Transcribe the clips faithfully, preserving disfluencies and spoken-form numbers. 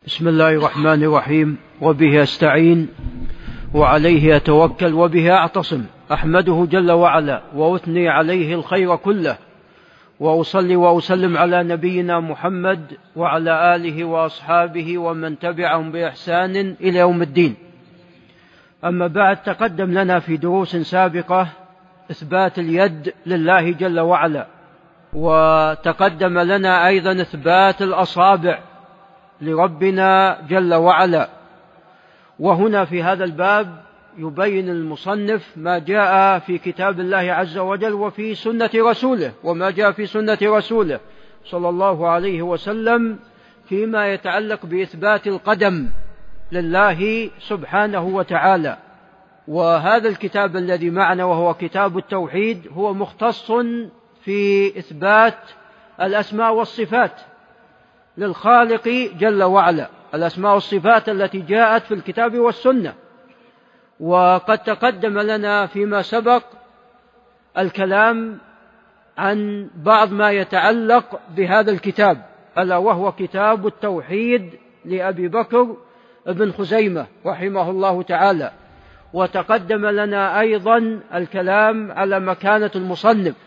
بسم الله الرحمن الرحيم، وبه أستعين وعليه أتوكل وبه أعتصم. أحمده جل وعلا وأثني عليه الخير كله، وأصلي وأسلم على نبينا محمد وعلى آله وأصحابه ومن تبعهم بإحسان إلى يوم الدين. أما بعد، تقدم لنا في دروس سابقة إثبات اليد لله جل وعلا، وتقدم لنا أيضا إثبات الأصابع لربنا جل وعلا. وهنا في هذا الباب يبين المصنف ما جاء في كتاب الله عز وجل وفي سنة رسوله، وما جاء في سنة رسوله صلى الله عليه وسلم فيما يتعلق بإثبات القدم لله سبحانه وتعالى. وهذا الكتاب الذي معنا وهو كتاب التوحيد هو مختص في إثبات الأسماء والصفات للخالق جل وعلا، الأسماء والصفات التي جاءت في الكتاب والسنة. وقد تقدم لنا فيما سبق الكلام عن بعض ما يتعلق بهذا الكتاب، ألا وهو كتاب التوحيد لأبي بكر بن خزيمة رحمه الله تعالى. وتقدم لنا أيضا الكلام على مكانة المصنف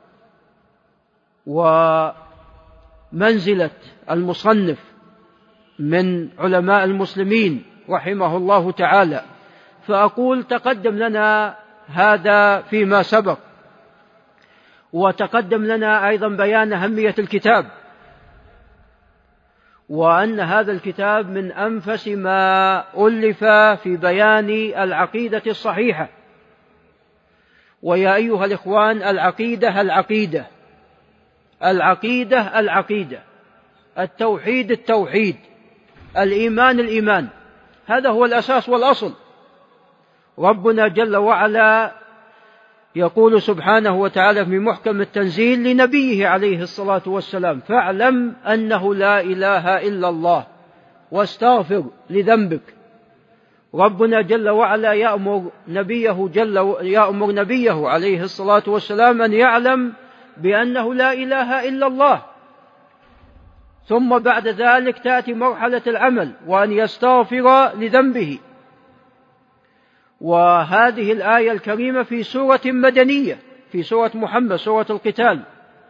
ومنزلة المصنف من علماء المسلمين رحمه الله تعالى. فأقول تقدم لنا هذا فيما سبق، وتقدم لنا أيضا بيان أهمية الكتاب، وأن هذا الكتاب من أنفس ما ألف في بيان العقيدة الصحيحة. ويا أيها الإخوان، العقيدة العقيدة العقيدة العقيدة التوحيد التوحيد الإيمان الإيمان، هذا هو الأساس والأصل. ربنا جل وعلا يقول سبحانه وتعالى في محكم التنزيل لنبيه عليه الصلاة والسلام: فاعلم أنه لا إله إلا الله واستغفر لذنبك. ربنا جل وعلا يأمر نبيه, جل يأمر نبيه عليه الصلاة والسلام أن يعلم بأنه لا إله إلا الله، ثم بعد ذلك تأتي مرحلة العمل وأن يستغفر لذنبه. وهذه الآية الكريمة في سورة مدنية، في سورة محمد، سورة القتال،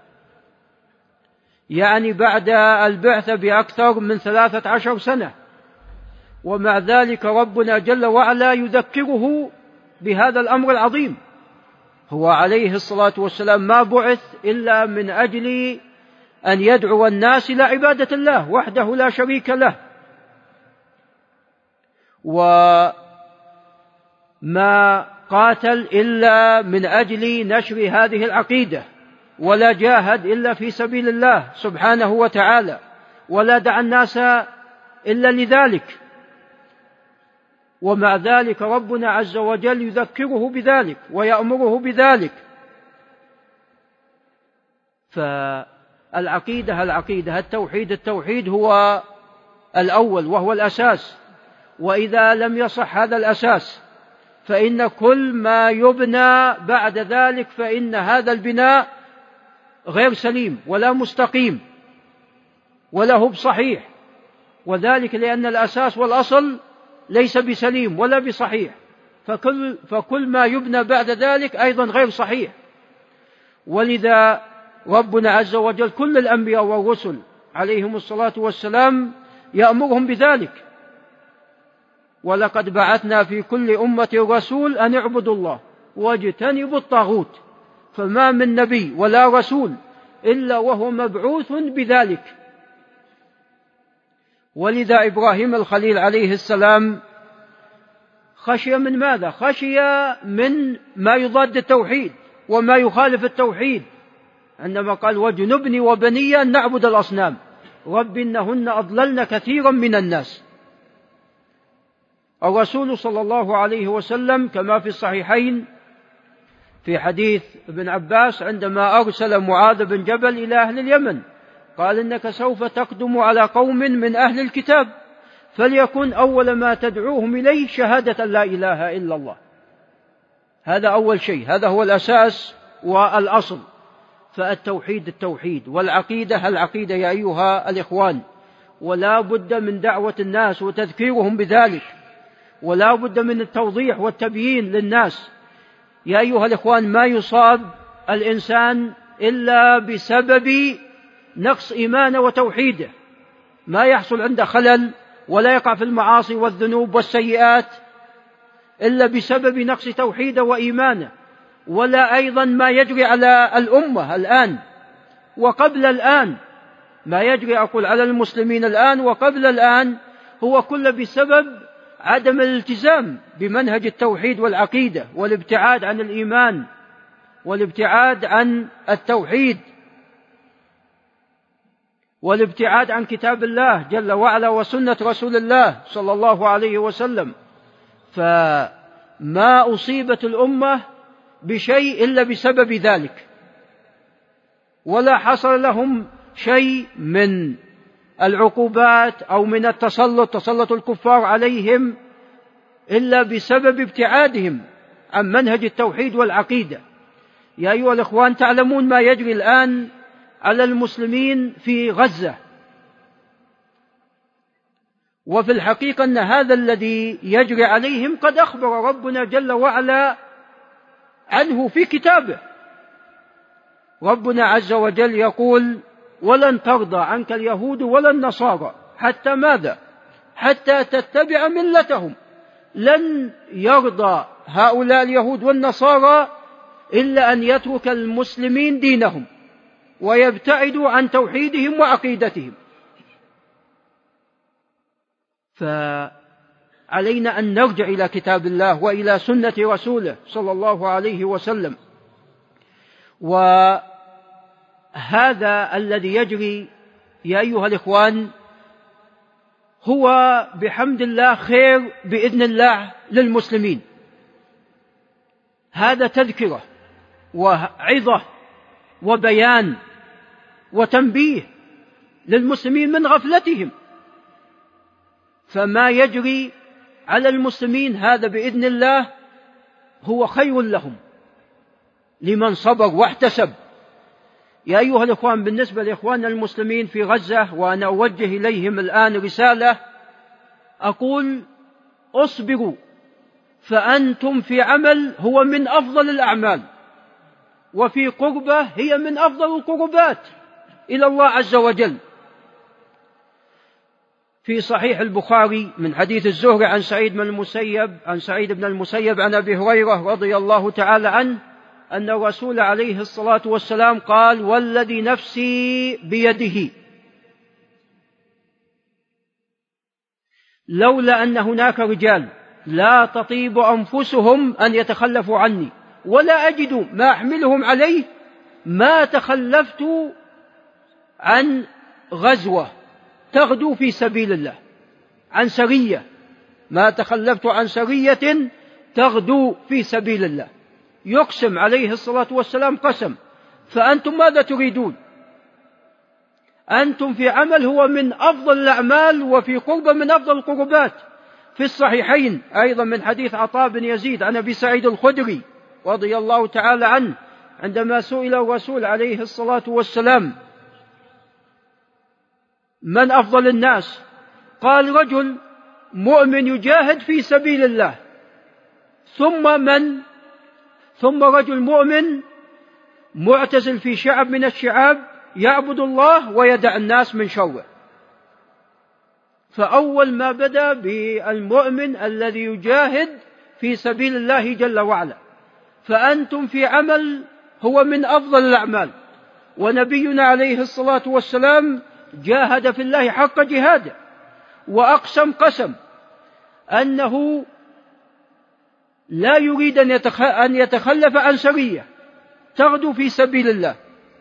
يعني بعد البعثة بأكثر من ثلاثة عشر سنة. ومع ذلك ربنا جل وعلا يذكره بهذا الأمر العظيم. هو عليه الصلاة والسلام ما بعث إلا من أجل أن يدعو الناس إلى عبادة الله وحده لا شريك له، وما قاتل إلا من أجل نشر هذه العقيدة، ولا جاهد إلا في سبيل الله سبحانه وتعالى، ولا دعا الناس إلا لذلك. ومع ذلك ربنا عز وجل يذكره بذلك ويأمره بذلك. فالعقيدة العقيدة التوحيد التوحيد هو الأول وهو الأساس. وإذا لم يصح هذا الأساس فإن كل ما يبنى بعد ذلك فإن هذا البناء غير سليم ولا مستقيم ولا هو بصحيح، وذلك لأن الأساس والأصل ليس بسليم ولا بصحيح، فكل, فكل ما يبنى بعد ذلك أيضا غير صحيح. ولذا ربنا عز وجل كل الأنبياء والرسل عليهم الصلاة والسلام يأمرهم بذلك: ولقد بعثنا في كل أمة رسول أن اعبدوا الله واجتنبوا الطاغوت. فما من نبي ولا رسول إلا وهو مبعوث بذلك. ولذا إبراهيم الخليل عليه السلام خشي من ماذا؟ خشي من ما يضاد التوحيد وما يخالف التوحيد، عندما قال: وجنبني وبني أن نعبد الأصنام رب إنهن أضللن كثيرا من الناس. الرسول صلى الله عليه وسلم كما في الصحيحين في حديث ابن عباس عندما أرسل معاذ بن جبل إلى أهل اليمن قال: إنك سوف تقدم على قوم من أهل الكتاب، فليكن أول ما تدعوهم إليه شهادة لا إله إلا الله. هذا أول شيء، هذا هو الأساس والأصل. فالتوحيد التوحيد والعقيدة العقيدة يا أيها الإخوان. ولا بد من دعوة الناس وتذكيرهم بذلك، ولا بد من التوضيح والتبيين للناس. يا أيها الإخوان، ما يصاب الإنسان إلا بسبب نقص إيمانه وتوحيده، ما يحصل عنده خلل ولا يقع في المعاصي والذنوب والسيئات إلا بسبب نقص توحيده وإيمانه. ولا أيضا ما يجري على الأمة الآن وقبل الآن، ما يجري أقول على المسلمين الآن وقبل الآن، هو كله بسبب عدم الالتزام بمنهج التوحيد والعقيدة، والابتعاد عن الإيمان، والابتعاد عن التوحيد، والابتعاد عن كتاب الله جل وعلا وسنة رسول الله صلى الله عليه وسلم. فما أصيبت الأمة بشيء إلا بسبب ذلك، ولا حصل لهم شيء من العقوبات أو من التسلط تسلط الكفار عليهم إلا بسبب ابتعادهم عن منهج التوحيد والعقيدة. يا أيها الإخوان، تعلمون ما يجري الآن على المسلمين في غزة، وفي الحقيقة أن هذا الذي يجري عليهم قد أخبر ربنا جل وعلا عنه في كتابه. ربنا عز وجل يقول: ولن ترضى عنك اليهود ولا النصارى حتى ماذا؟ حتى تتبع ملتهم. لن يرضى هؤلاء اليهود والنصارى إلا أن يترك المسلمين دينهم ويبتعدوا عن توحيدهم وعقيدتهم. فعلينا أن نرجع إلى كتاب الله وإلى سنة رسوله صلى الله عليه وسلم. وهذا الذي يجري يا أيها الإخوان هو بحمد الله خير بإذن الله للمسلمين. هذا تذكرة وعظة وبيان وتنبيه للمسلمين من غفلتهم. فما يجري على المسلمين هذا بإذن الله هو خير لهم لمن صبر واحتسب. يا أيها الإخوان، بالنسبة لإخواننا المسلمين في غزة، وأنا أوجه إليهم الآن رسالة، أقول: اصبروا، فأنتم في عمل هو من أفضل الأعمال، وفي قربة هي من أفضل القربات إلى الله عز وجل. في صحيح البخاري من حديث الزهري عن سعيد بن المسيب عن سعيد بن المسيب عن أبي هريرة رضي الله تعالى عنه أن الرسول عليه الصلاة والسلام قال: والذي نفسي بيده لولا أن هناك رجال لا تطيب أنفسهم أن يتخلفوا عني ولا أجد ما أحملهم عليه ما تخلفت عن غزوة تغدو في سبيل الله، عن سرية، ما تخلفت عن سرية تغدو في سبيل الله. يقسم عليه الصلاة والسلام قسم. فأنتم ماذا تريدون؟ أنتم في عمل هو من أفضل الأعمال وفي قربة من أفضل القربات. في الصحيحين أيضا من حديث عطاء بن يزيد عن أبي سعيد الخدري رضي الله تعالى عنه عندما سئل الرسول عليه الصلاة والسلام: من أفضل الناس؟ قال: رجل مؤمن يجاهد في سبيل الله، ثم من؟ ثم رجل مؤمن معتزل في شعب من الشعاب يعبد الله ويدع الناس من شره. فأول ما بدأ بالمؤمن الذي يجاهد في سبيل الله جل وعلا. فأنتم في عمل هو من أفضل الأعمال، ونبينا عليه الصلاة والسلام جاهد في الله حق جهاده، وأقسم قسم أنه لا يريد أن يتخلف عن سرية تغدو في سبيل الله،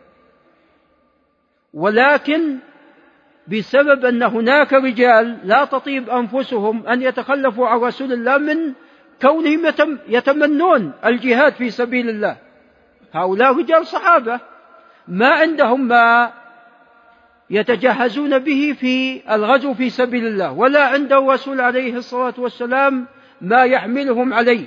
ولكن بسبب أن هناك رجال لا تطيب أنفسهم أن يتخلفوا عن رسول الله من كونهم يتمنون الجهاد في سبيل الله. هؤلاء رجال صحابة ما عندهم ما يتجهزون به في الغزو في سبيل الله، ولا عند الرسول عليه الصلاة والسلام ما يحملهم عليه.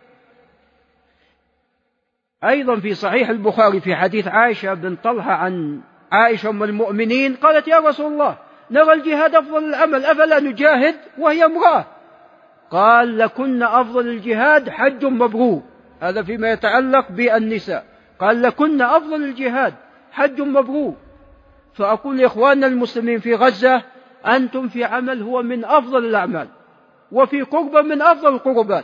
أيضا في صحيح البخاري في حديث عائشة بن طلحة عن عائشة أم المؤمنين قالت: يا رسول الله، نرى الجهاد أفضل العمل، أفلا نجاهد وهي امرأة؟ قال لكن أفضل الجهاد حج مبرور. هذا فيما يتعلق بالنساء. قال لكن أفضل الجهاد حج مبرور. فأقول لإخواننا المسلمين في غزة أنتم في عمل هو من أفضل الأعمال، وفي قربة من أفضل القربات.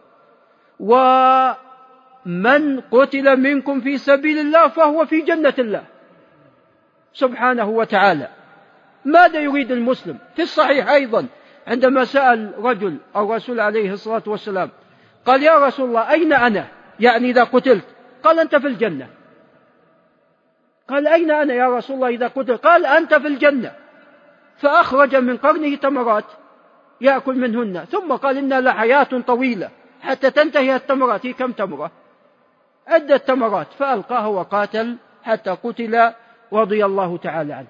ومن قتل منكم في سبيل الله فهو في جنة الله سبحانه وتعالى. ماذا يريد المسلم؟ في الصحيح أيضا عندما سأل رجل الرسول عليه الصلاة والسلام قال يا رسول الله أين أنا؟ يعني إذا قتلت. قال أنت في الجنة. قال أين أنا يا رسول الله إذا قتلت؟ قال أنت في الجنة. فأخرج من قرنه تمرات يأكل منهن، ثم قال إن لحياة طويلة حتى تنتهي التمرات. هي كم تمرة؟ عدة تمرات. فألقاه وقاتل حتى قتل رضي الله تعالى عنه.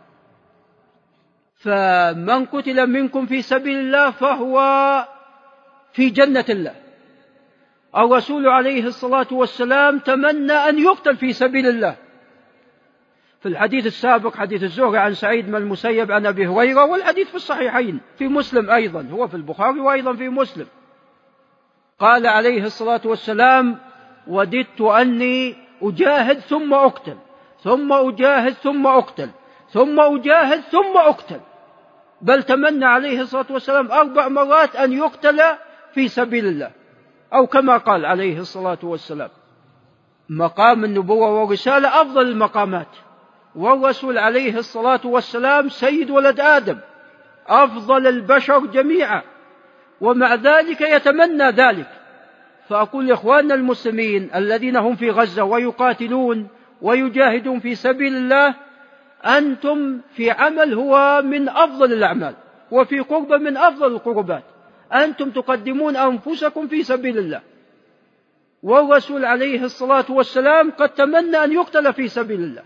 فمن قتل منكم في سبيل الله فهو في جنة الله. الرسول عليه الصلاة والسلام تمنى أن يقتل في سبيل الله. في الحديث السابق حديث الزهري عن سعيد بن المسيب عن أبي هريرة، والحديث في الصحيحين في مسلم أيضا، هو في البخاري وأيضا في مسلم، قال عليه الصلاة والسلام وددت أني أجاهد ثم أقتل، ثم أجاهد ثم أقتل، ثم أجاهد ثم أقتل. بل تمنى عليه الصلاة والسلام أربع مرات أن يقتل في سبيل الله، أو كما قال عليه الصلاة والسلام. مقام النبوة والرسالة أفضل المقامات، والرسول عليه الصلاة والسلام سيد ولد آدم، أفضل البشر جميعا، ومع ذلك يتمنى ذلك. فأقول لإخواننا المسلمين الذين هم في غزة ويقاتلون ويجاهدون في سبيل الله أنتم في عمل هو من أفضل الأعمال، وفي قربة من أفضل القربات. أنتم تقدمون أنفسكم في سبيل الله، والرسول عليه الصلاة والسلام قد تمنى أن يقتل في سبيل الله.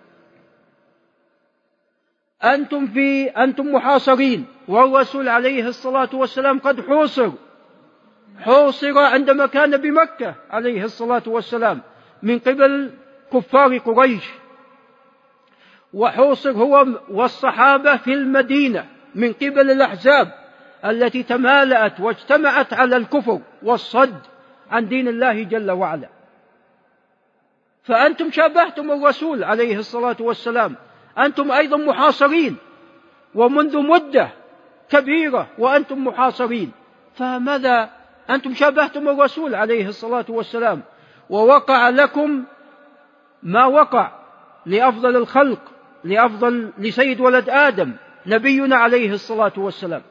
أنتم في أنتم محاصرين، والرسول عليه الصلاة والسلام قد حوصر حوصر عندما كان بمكة عليه الصلاة والسلام من قبل كفار قريش، وحوصر هو والصحابة في المدينة من قبل الأحزاب التي تمالأت واجتمعت على الكفر والصد عن دين الله جل وعلا. فأنتم شابهتم الرسول عليه الصلاة والسلام، أنتم أيضا محاصرين، ومنذ مدة كبيرة وأنتم محاصرين. فماذا أنتم شابهتم الرسول عليه الصلاة والسلام، ووقع لكم ما وقع لأفضل الخلق، لأفضل لسيد ولد آدم نبينا عليه الصلاة والسلام.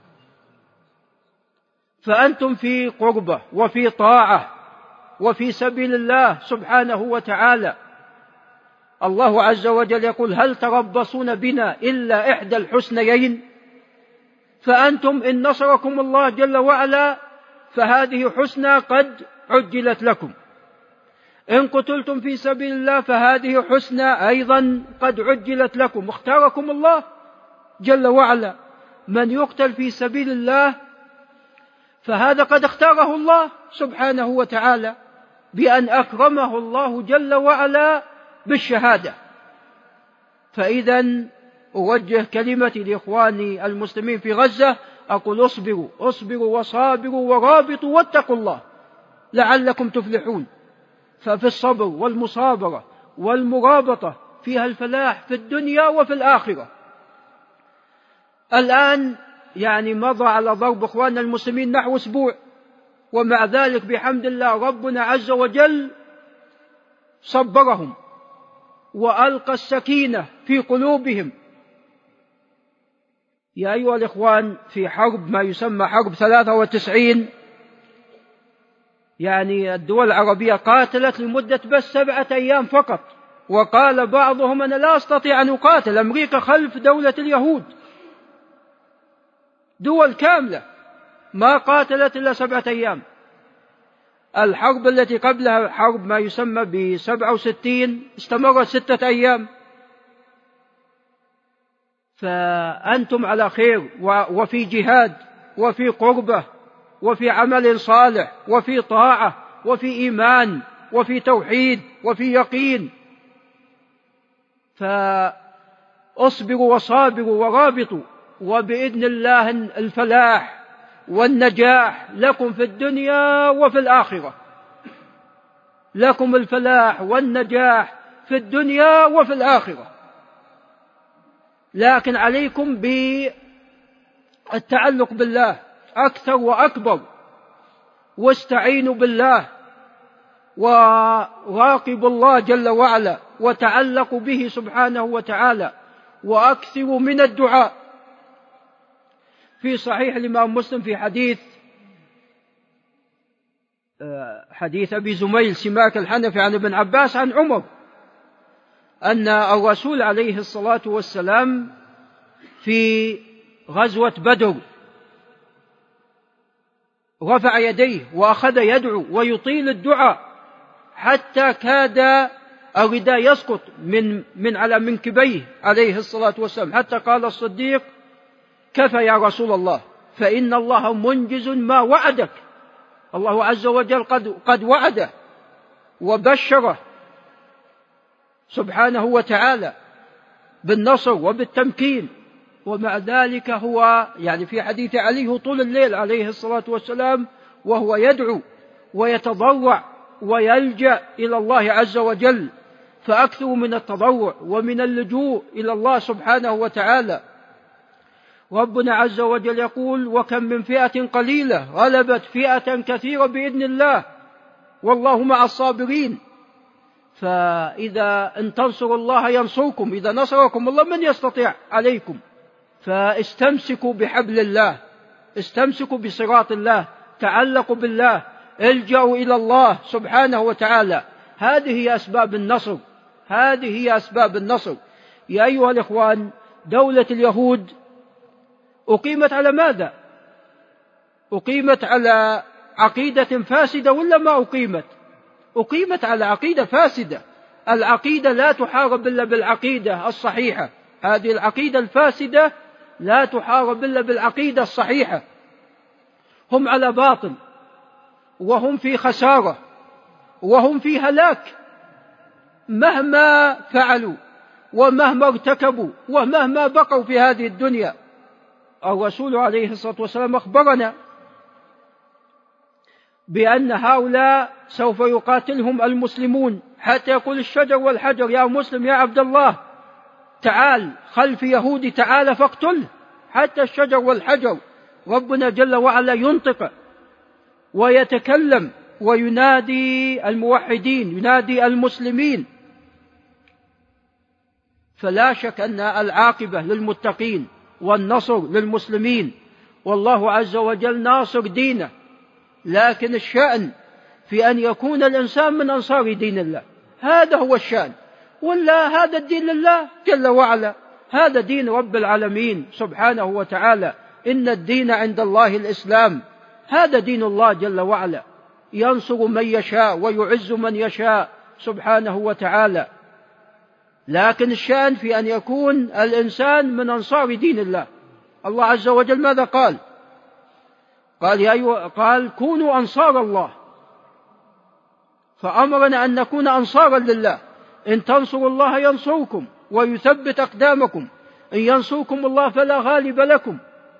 فأنتم في قربة وفي طاعة وفي سبيل الله سبحانه وتعالى. الله عز وجل يقول هل تربصون بنا إلا إحدى الحسنيين؟ فأنتم إن نصركم الله جل وعلا فهذه حسنى قد عجلت لكم، إن قتلتم في سبيل الله فهذه حسنى أيضا قد عجلت لكم. اختاركم الله جل وعلا، من يقتل في سبيل الله فهذا قد اختاره الله سبحانه وتعالى بأن أكرمه الله جل وعلا بالشهادة. فإذا أوجه كلمتي لإخواني المسلمين في غزة، أقول اصبروا اصبروا وصابروا ورابطوا واتقوا الله لعلكم تفلحون. ففي الصبر والمصابرة والمرابطة فيها الفلاح في الدنيا وفي الآخرة. الآن يعني مضى على ضرب إخواننا المسلمين نحو أسبوع، ومع ذلك بحمد الله ربنا عز وجل صبرهم وألقى السكينة في قلوبهم. يا أيها الإخوان، في حرب ما يسمى حرب ثلاثة وتسعين، يعني الدول العربية قاتلت لمدة بس سبعة أيام فقط، وقال بعضهم أنا لا أستطيع أن أقاتل، أمريكا خلف دولة اليهود، دول كاملة ما قاتلت إلا سبعة أيام. الحرب التي قبلها حرب ما يسمى بسبعة وستين استمرت ستة أيام. فأنتم على خير وفي جهاد وفي قربة وفي عمل صالح وفي طاعة وفي إيمان وفي توحيد وفي يقين. فاصبروا وصابروا ورابطوا وبإذن الله الفلاح والنجاح لكم في الدنيا وفي الآخرة، لكم الفلاح والنجاح في الدنيا وفي الآخرة. لكن عليكم بالتعلق بالله أكثر وأكبر، واستعينوا بالله وراقبوا الله جل وعلا وتعلقوا به سبحانه وتعالى، وأكثروا من الدعاء. في صحيح الإمام مسلم في حديث حديث أبي زميل سماك الحنفي عن ابن عباس عن عمر أن الرسول عليه الصلاة والسلام في غزوة بدر رفع يديه وأخذ يدعو ويطيل الدعاء حتى كاد الرداء يسقط من من على منكبيه عليه الصلاة والسلام، حتى قال الصديق: كفى يا رسول الله، فإن الله منجز ما وعدك. الله عز وجل قد قد وعده وبشره سبحانه وتعالى بالنصر وبالتمكين، ومع ذلك هو يعني في حديث علي طول الليل عليه الصلاة والسلام وهو يدعو ويتضرع ويلجأ إلى الله عز وجل، فأكثروا من التضرع ومن اللجوء إلى الله سبحانه وتعالى. ربنا عز وجل يقول: وكم من فئة قليلة غلبت فئة كثيرة بإذن الله والله مع الصابرين. فإذا إن تنصروا الله ينصركم، إذا نصركم الله من يستطيع عليكم؟ فاستمسكوا بحبل الله، استمسكوا بصراط الله، تعلقوا بالله، الجأوا إلى الله سبحانه وتعالى. هذه هي أسباب النصر، هذه هي أسباب النصر. يا أيها الإخوان، دولة اليهود أقيمت على ماذا؟ أقيمت على عقيدة فاسدة ولا ما أقيمت؟ أقيمت على عقيدة فاسدة. العقيدة لا تحارب إلا بالعقيدة الصحيحة، هذه العقيدة الفاسدة لا تحارب إلا بالعقيدة الصحيحة. هم على باطل وهم في خسارة وهم في هلاك مهما فعلوا ومهما ارتكبوا ومهما بقوا في هذه الدنيا. الرسول عليه الصلاة والسلام أخبرنا بأن هؤلاء سوف يقاتلهم المسلمون حتى يقول الشجر والحجر: يا مسلم يا عبد الله تعال خلف يهودي، تعال فاقتله. حتى الشجر والحجر ربنا جل وعلا ينطق ويتكلم وينادي الموحدين، ينادي المسلمين. فلا شك أن العاقبة للمتقين والنصر للمسلمين، والله عز وجل ناصر دينه. لكن الشأن في أن يكون الإنسان من أنصار دين الله، هذا هو الشأن. ولا هذا الدين لله جل وعلا، هذا دين رب العالمين سبحانه وتعالى. إن الدين عند الله الإسلام، هذا دين الله جل وعلا، ينصر من يشاء ويعز من يشاء سبحانه وتعالى. لكن الشأن في أن يكون الإنسان من أنصار دين الله. الله عز وجل ماذا قال؟ قال يا أيها قال كونوا أنصار الله، فأمرنا أن نكون أنصارا لله. إن تنصروا الله ينصركم ويثبت أقدامكم، إن ينصركم الله فلا غالب لكم.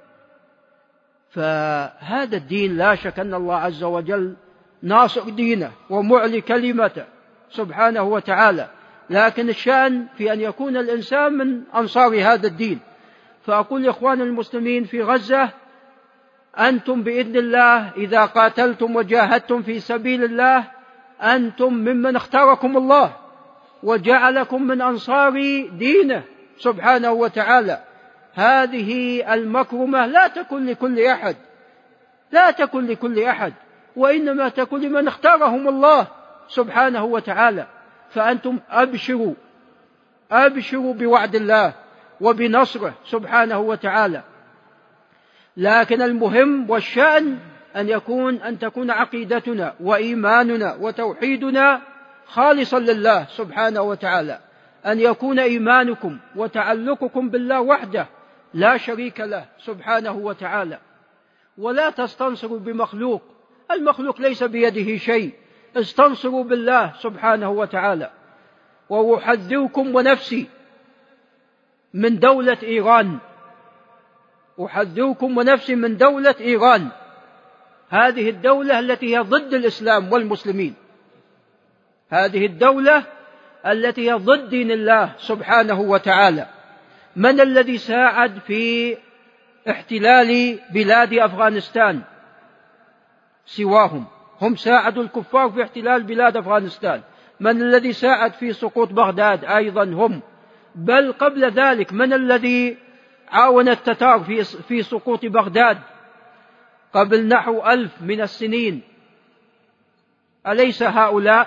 فهذا الدين لا شك أن الله عز وجل ناصر دينه ومعلي كلمته سبحانه وتعالى. لكن الشأن في أن يكون الإنسان من أنصار هذا الدين. فأقول لإخوان المسلمين في غزة: أنتم بإذن الله إذا قاتلتم وجاهدتم في سبيل الله أنتم ممن اختاركم الله وجعلكم من أنصار دينه سبحانه وتعالى. هذه المكرمة لا تكن لكل أحد، لا تكن لكل أحد، وإنما تكن لمن اختارهم الله سبحانه وتعالى. فأنتم أبشروا أبشروا بوعد الله وبنصره سبحانه وتعالى. لكن المهم والشأن أن يكون أن تكون عقيدتنا وإيماننا وتوحيدنا خالصا لله سبحانه وتعالى، أن يكون إيمانكم وتعلقكم بالله وحده لا شريك له سبحانه وتعالى. ولا تستنصروا بمخلوق، المخلوق ليس بيده شيء، استنصروا بالله سبحانه وتعالى. وأحذركم ونفسي من دولة إيران، أحذركم ونفسي من دولة إيران، هذه الدولة التي هي ضد الإسلام والمسلمين، هذه الدولة التي هي ضد دين الله سبحانه وتعالى. من الذي ساعد في احتلال بلاد أفغانستان سواهم؟ هم ساعدوا الكفار في احتلال بلاد أفغانستان. من الذي ساعد في سقوط بغداد؟ أيضا هم. بل قبل ذلك من الذي عاون التتار في في سقوط بغداد قبل نحو ألف من السنين؟ أليس هؤلاء؟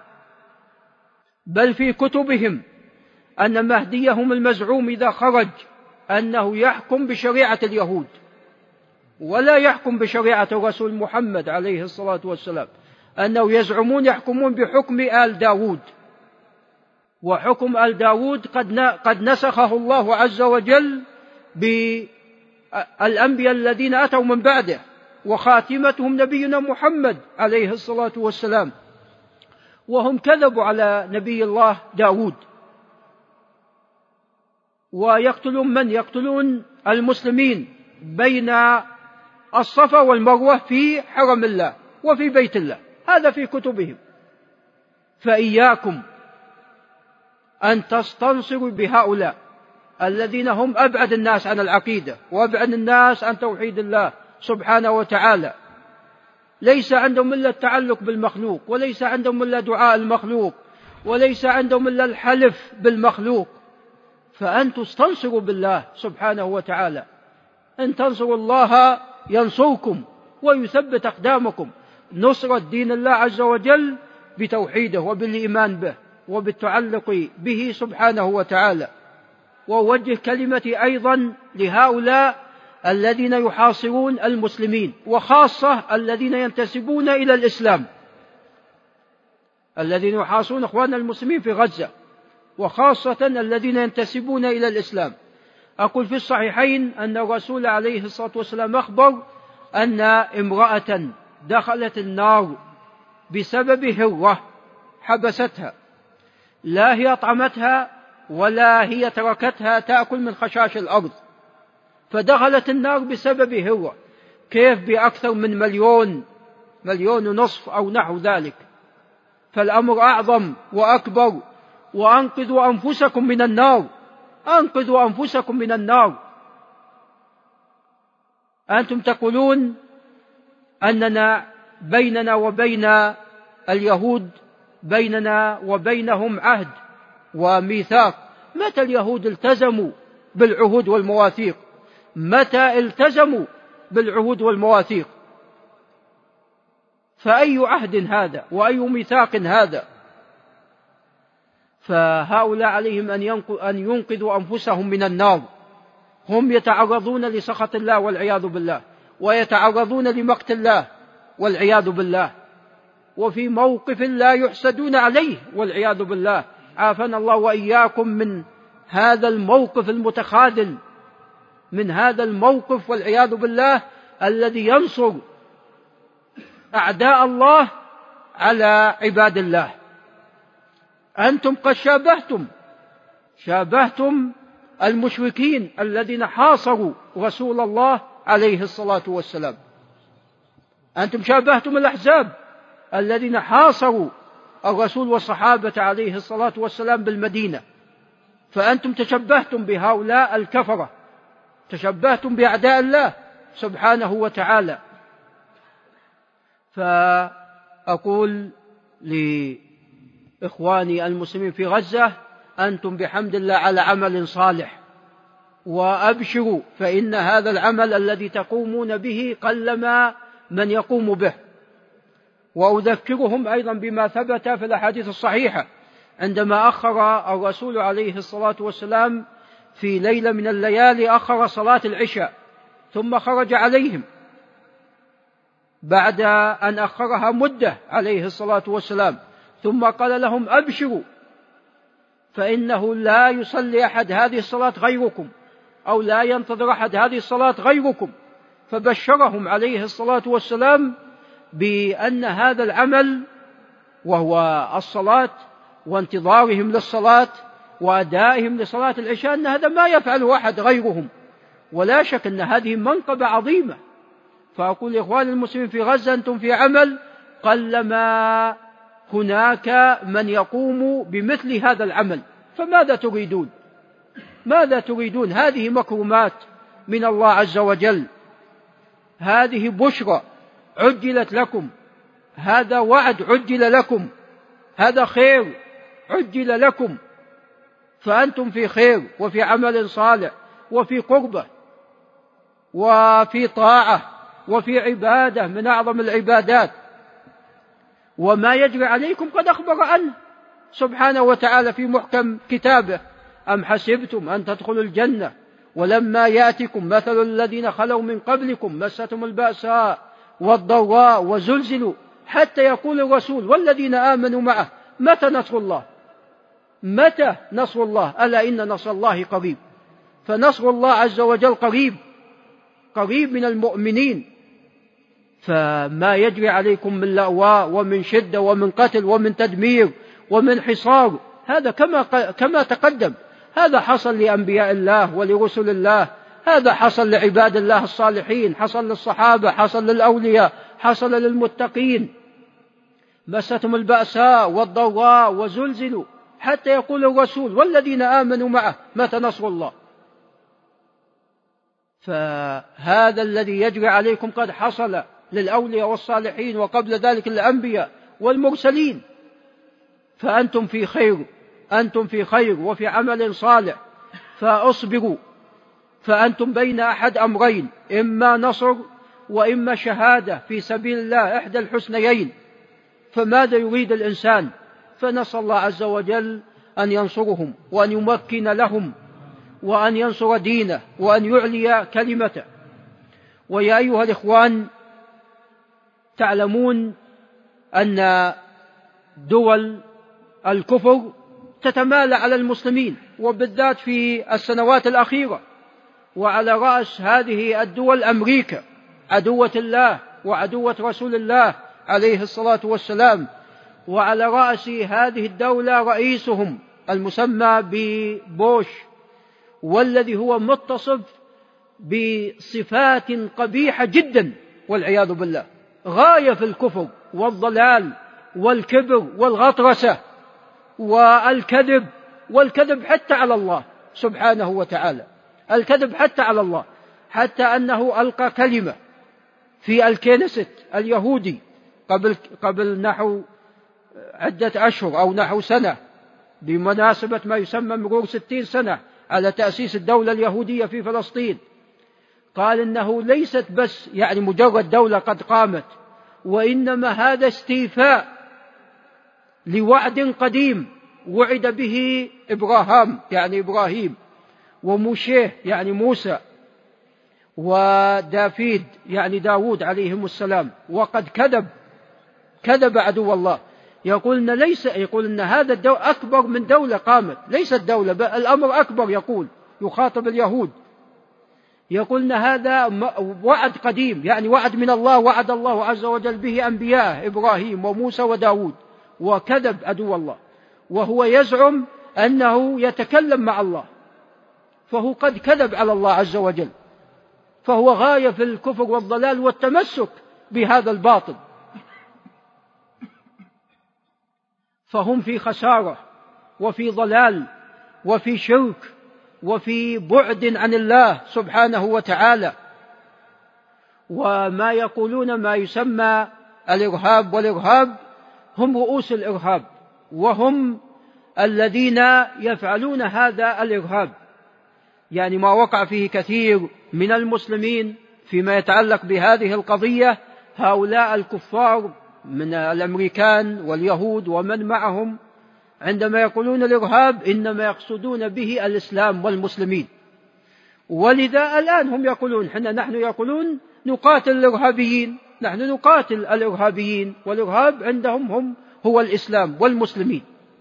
بل في كتبهم أن مهديهم المزعوم إذا خرج أنه يحكم بشريعة اليهود ولا يحكم بشريعة الرسول محمد عليه الصلاة والسلام، أنه يزعمون يحكمون بحكم آل داود، وحكم آل داود قد قد نسخه الله عز وجل بالأنبياء الذين أتوا من بعده، وخاتمتهم نبينا محمد عليه الصلاة والسلام، وهم كذبوا على نبي الله داود. ويقتلون من؟ يقتلون المسلمين بين الصفا والمروة في حرم الله وفي بيت الله، هذا في كتبهم. فإياكم أن تستنصروا بهؤلاء الذين هم أبعد الناس عن العقيدة وأبعد الناس عن توحيد الله سبحانه وتعالى، ليس عندهم إلا التعلق بالمخلوق، وليس عندهم إلا دعاء المخلوق، وليس عندهم إلا الحلف بالمخلوق. فأنتم استنصروا بالله سبحانه وتعالى، إن تنصروا الله ينصركم ويثبت أقدامكم. نصرة دين الله عز وجل بتوحيده وبالإيمان به وبالتعلق به سبحانه وتعالى. وأوجه كلمتي أيضا لهؤلاء الذين يحاصرون المسلمين، وخاصة الذين ينتسبون إلى الإسلام، الذين يحاصرون إخواننا المسلمين في غزة، وخاصة الذين ينتسبون إلى الإسلام. أقول في الصحيحين أن الرسول عليه الصلاة والسلام أخبر أن امرأة دخلت النار بسبب هرة حبستها، لا هي أطعمتها ولا هي تركتها تأكل من خشاش الأرض، فدخلت النار بسبب هرة. كيف بأكثر من مليون مليون ونصف أو نحو ذلك؟ فالأمر أعظم وأكبر. وأنقذوا أنفسكم من النار، أنقذوا أنفسكم من النار. أنتم تقولون أننا بيننا وبين اليهود بيننا وبينهم عهد وميثاق. متى اليهود التزموا بالعهود والمواثيق؟ متى التزموا بالعهود والمواثيق؟ فأي عهد هذا وأي ميثاق هذا؟ فهؤلاء عليهم أن ينقذوا أنفسهم من النار. هم يتعرضون لسخط الله والعياذ بالله، ويتعرضون لمقت الله والعياذ بالله، وفي موقف لا يحسدون عليه والعياذ بالله. عافانا الله وإياكم من هذا الموقف المتخاذل، من هذا الموقف والعياذ بالله الذي ينصر أعداء الله على عباد الله. أنتم قد شابهتم شابهتم المشركين الذين حاصروا رسول الله عليه الصلاة والسلام. أنتم شابهتم الأحزاب الذين حاصروا الرسول والصحابة عليه الصلاة والسلام بالمدينة. فأنتم تشبهتم بهؤلاء الكفرة، تشبهتم بأعداء الله سبحانه وتعالى. فأقول لإخواني المسلمين في غزة: أنتم بحمد الله على عمل صالح، وأبشروا، فإن هذا العمل الذي تقومون به قلما من يقوم به. وأذكرهم أيضا بما ثبت في الأحاديث الصحيحة عندما أخر الرسول عليه الصلاة والسلام في ليلة من الليالي، أخر صلاة العشاء ثم خرج عليهم بعد أن أخرها مدة عليه الصلاة والسلام، ثم قال لهم: أبشروا، فإنه لا يصلي أحد هذه الصلاة غيركم، أو لا ينتظر أحد هذه الصلاة غيركم. فبشرهم عليه الصلاة والسلام بأن هذا العمل، وهو الصلاة وانتظارهم للصلاة وأدائهم لصلاة العشاء، أن هذا ما يفعله أحد غيرهم، ولا شك أن هذه منقبة عظيمة. فأقول إخواني المسلمين في غزة أنتم في عمل قلما هناك من يقوم بمثل هذا العمل، فماذا تريدون؟ ماذا تريدون؟ هذه مكرمات من الله عز وجل، هذه بشرى عجلت لكم، هذا وعد عجل لكم، هذا خير عجل لكم، فأنتم في خير وفي عمل صالح وفي قربة وفي طاعة وفي عبادة من أعظم العبادات. وما يجري عليكم قد أخبر عنه سبحانه وتعالى في محكم كتابه: أم حسبتم أن تدخلوا الجنة ولما يأتكم مثل الذين خلوا من قبلكم مستهم البأساء والضراء وزلزلوا حتى يقول الرسول والذين آمنوا معه متى نصر الله؟ متى نصر الله؟ ألا إن نصر الله قريب. فنصر الله عز وجل قريب، قريب من المؤمنين. فما يجري عليكم من لأواء ومن شدة ومن قتل ومن تدمير ومن حصار، هذا كما كما تقدم، هذا حصل لأنبياء الله ولرسل الله، هذا حصل لعباد الله الصالحين، حصل للصحابة، حصل للأولياء، حصل للمتقين. مستهم البأساء والضراء وزلزلوا حتى يقول الرسول والذين آمنوا معه متى نصر الله. فهذا الذي يجري عليكم قد حصل للأولياء والصالحين وقبل ذلك الأنبياء والمرسلين، فأنتم في خير، أنتم في خير وفي عمل صالح، فأصبروا. فأنتم بين أحد أمرين، إما نصر وإما شهادة في سبيل الله، إحدى الحسنيين. فماذا يريد الإنسان؟ فنسأل الله عز وجل أن ينصرهم وأن يمكن لهم وأن ينصر دينه وأن يعلي كلمته. ويا أيها الإخوان، تعلمون أن دول الكفر تتمالى على المسلمين، وبالذات في السنوات الأخيرة، وعلى رأس هذه الدول أمريكا عدوة الله وعدوة رسول الله عليه الصلاة والسلام، وعلى رأس هذه الدولة رئيسهم المسمى ببوش، والذي هو متصف بصفات قبيحة جدا والعياذ بالله، غاية في الكفر والضلال والكبر والغطرسة والكذب، والكذب حتى على الله سبحانه وتعالى، الكذب حتى على الله، حتى أنه ألقى كلمة في الكنيست اليهودي قبل, قبل نحو عدة أشهر أو نحو سنة، بمناسبة ما يسمى مرور ستين سنة على تأسيس الدولة اليهودية في فلسطين. قال إنه ليست بس يعني مجرد دولة قد قامت، وإنما هذا استيفاء لوعد قديم وعد به إبراهام يعني إبراهيم، وموشيه يعني موسى، ودافيد يعني داود عليهم السلام، وقد كذب كذب عدو الله. يقول إن ليس يقول إن هذا الدولة أكبر من دولة قامت، ليست دولة بل الأمر أكبر، يقول يخاطب اليهود، يقول إن هذا وعد قديم يعني وعد من الله، وعد الله عز وجل به أنبياء إبراهيم وموسى وداود، وكذب عدو الله، وهو يزعم أنه يتكلم مع الله، فهو قد كذب على الله عز وجل، فهو غاية في الكفر والضلال والتمسك بهذا الباطل. فهم في خسارة وفي ضلال وفي شرك وفي بعد عن الله سبحانه وتعالى. وما يقولون ما يسمى الإرهاب، والإرهاب هم رؤوس الإرهاب، وهم الذين يفعلون هذا الإرهاب، يعني ما وقع فيه كثير من المسلمين فيما يتعلق بهذه القضية، هؤلاء الكفار من الأمريكان واليهود ومن معهم عندما يقولون الإرهاب إنما يقصدون به الإسلام والمسلمين. ولذا الآن هم يقولون حنا نحن يقولون نقاتل الإرهابيين، نحن نقاتل الإرهابيين، والإرهاب عندهم هم هو الإسلام والمسلمين.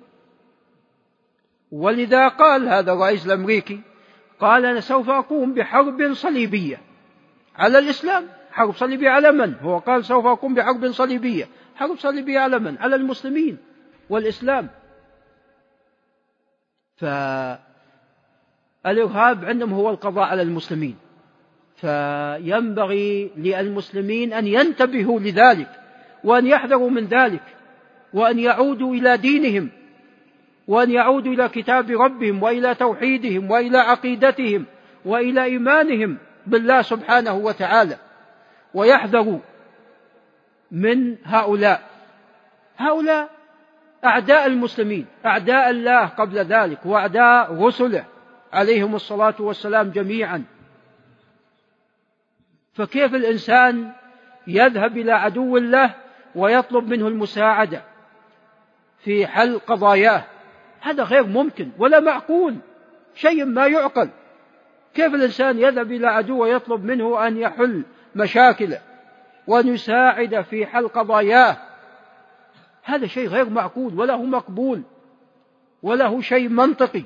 ولذا قال هذا الرئيس الأمريكي، قال أنا سوف أقوم بحرب صليبية على الإسلام. حرب صليبية على من؟ هو قال سوف أقوم بحرب صليبية، حرب صليبية على من؟ على المسلمين والإسلام. فالإرهاب عندهم هو القضاء على المسلمين، فينبغي للمسلمين أن ينتبهوا لذلك وأن يحذروا من ذلك وأن يعودوا إلى دينهم وأن يعودوا إلى كتاب ربهم وإلى توحيدهم وإلى عقيدتهم وإلى إيمانهم بالله سبحانه وتعالى، ويحذروا من هؤلاء هؤلاء أعداء المسلمين، أعداء الله قبل ذلك وأعداء رسله عليهم الصلاة والسلام جميعا. فكيف الإنسان يذهب إلى عدو الله ويطلب منه المساعدة في حل قضاياه؟ هذا غير ممكن ولا معقول، شيء ما يعقل. كيف الإنسان يذهب إلى عدو ويطلب منه أن يحل مشاكله وأن يساعد في حل قضاياه؟ هذا شيء غير معقول ولا هو مقبول ولا هو شيء منطقي.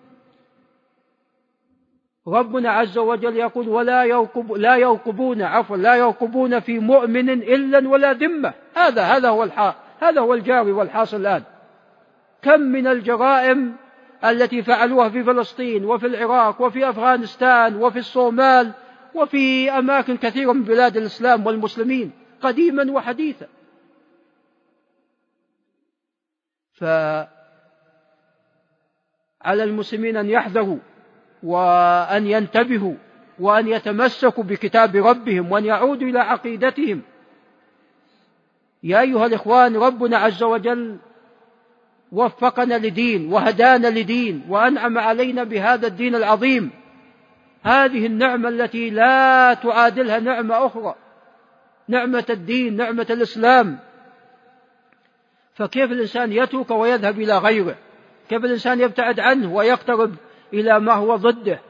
ربنا عز وجل يقول ولا يوقب لا يوقبون عفوا لا يوقبون في مؤمن إلا ولا ذمة. هذا هذا هو الحا هذا هو الجاري والحاصل الآن. كم من الجرائم التي فعلوها في فلسطين وفي العراق وفي أفغانستان وفي الصومال وفي أماكن كثيرة من بلاد الإسلام والمسلمين قديما وحديثا. فعلى المسلمين أن يحذروا وأن ينتبهوا وأن يتمسكوا بكتاب ربهم وأن يعودوا إلى عقيدتهم. يا أيها الإخوان، ربنا عز وجل وفقنا لدين وهدانا لدين وأنعم علينا بهذا الدين العظيم، هذه النعمة التي لا تعادلها نعمة أخرى، نعمة الدين، نعمة الإسلام. فكيف الإنسان يترك ويذهب إلى غيره؟ كيف الإنسان يبتعد عنه ويقترب إلى ما هو ضده؟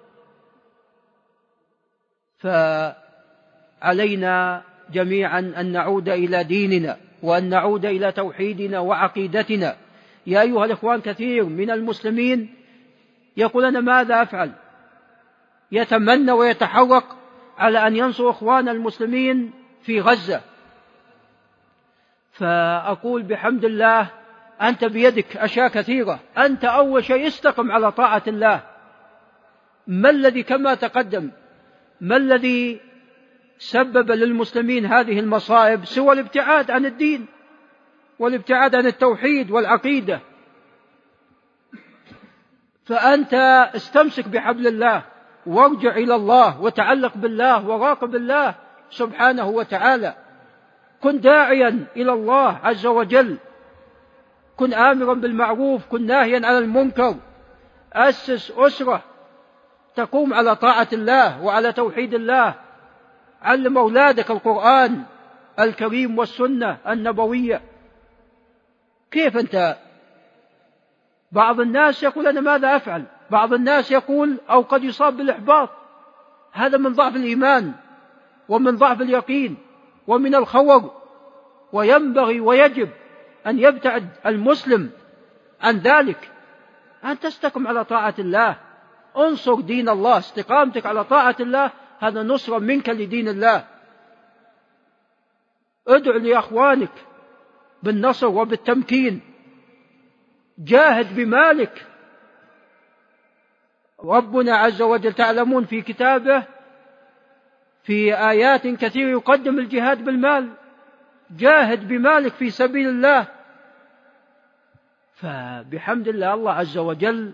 فعلينا جميعا أن نعود إلى ديننا وأن نعود إلى توحيدنا وعقيدتنا. يا أيها الإخوان، كثير من المسلمين يقول أنا ماذا أفعل؟ يتمنى ويتحرق على أن ينصر إخوان المسلمين في غزة. فأقول بحمد الله أنت بيدك أشياء كثيرة. أنت أول شيء استقم على طاعة الله. ما الذي كما تقدم ما الذي سبب للمسلمين هذه المصائب سوى الابتعاد عن الدين والابتعاد عن التوحيد والعقيدة؟ فأنت استمسك بحبل الله وارجع إلى الله وتعلق بالله وراقب الله سبحانه وتعالى. كن داعيا إلى الله عز وجل، كن آمرا بالمعروف، كن ناهيا عن المنكر. أسس أسرة تقوم على طاعة الله وعلى توحيد الله. علم أولادك القرآن الكريم والسنة النبوية. كيف أنت؟ بعض الناس يقول أنا ماذا أفعل؟ بعض الناس يقول أو قد يصاب بالإحباط. هذا من ضعف الإيمان ومن ضعف اليقين ومن الخور، وينبغي ويجب أن يبتعد المسلم عن ذلك. أن تستقم على طاعة الله، انصر دين الله. استقامتك على طاعة الله هذا نصر منك لدين الله. ادع لأخوانك بالنصر وبالتمكين. جاهد بمالك. ربنا عز وجل تعلمون في كتابه في آيات كثيرة يقدم الجهاد بالمال. جاهد بمالك في سبيل الله. فبحمد الله الله عز وجل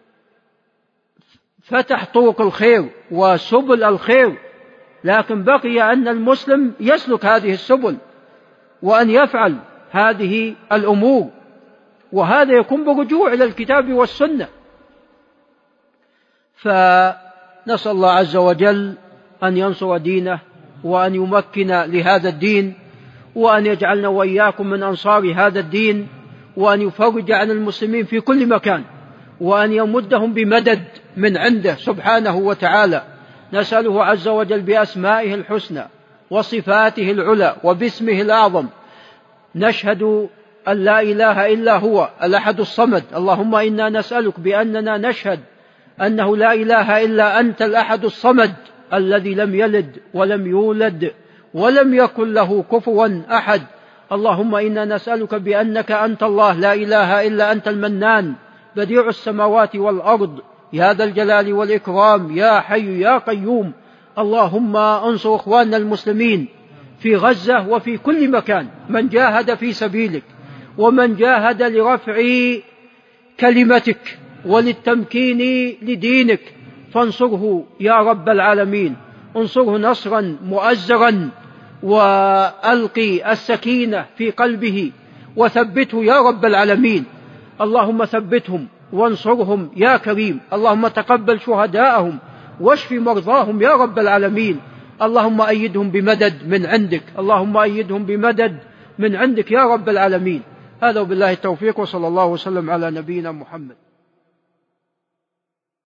فتح طرق الخير وسبل الخير، لكن بقي أن المسلم يسلك هذه السبل وأن يفعل هذه الأمور، وهذا يكون برجوع إلى الكتاب والسنة. فنسأل الله عز وجل أن ينصر دينه وأن يمكن لهذا الدين وأن يجعلنا وإياكم من أنصار هذا الدين، وأن يفرج عن المسلمين في كل مكان، وأن يمدهم بمدد من عنده سبحانه وتعالى. نسأله عز وجل بأسمائه الحسنى وصفاته العلى وباسمه الأعظم. نشهد أن لا إله إلا هو الأحد الصمد. اللهم إنا نسألك بأننا نشهد أنه لا إله إلا أنت الأحد الصمد الذي لم يلد ولم يولد ولم يكن له كفوا أحد. اللهم إنا نسألك بأنك أنت الله لا إله إلا أنت المنان بديع السماوات والأرض يا ذا الجلال والإكرام يا حي يا قيوم. اللهم انصر إخواننا المسلمين في غزة وفي كل مكان، من جاهد في سبيلك ومن جاهد لرفع كلمتك وللتمكين لدينك، فانصره يا رب العالمين، انصره نصرا مؤزرا، وألقي السكينة في قلبه وثبته يا رب العالمين. اللهم ثبتهم وانصرهم يا كريم. اللهم تقبل شهداءهم واشف مرضاهم يا رب العالمين. اللهم أيدهم بمدد من عندك، اللهم أيدهم بمدد من عندك يا رب العالمين. هذا وبالله التوفيق، وصلى الله وسلم على نبينا محمد.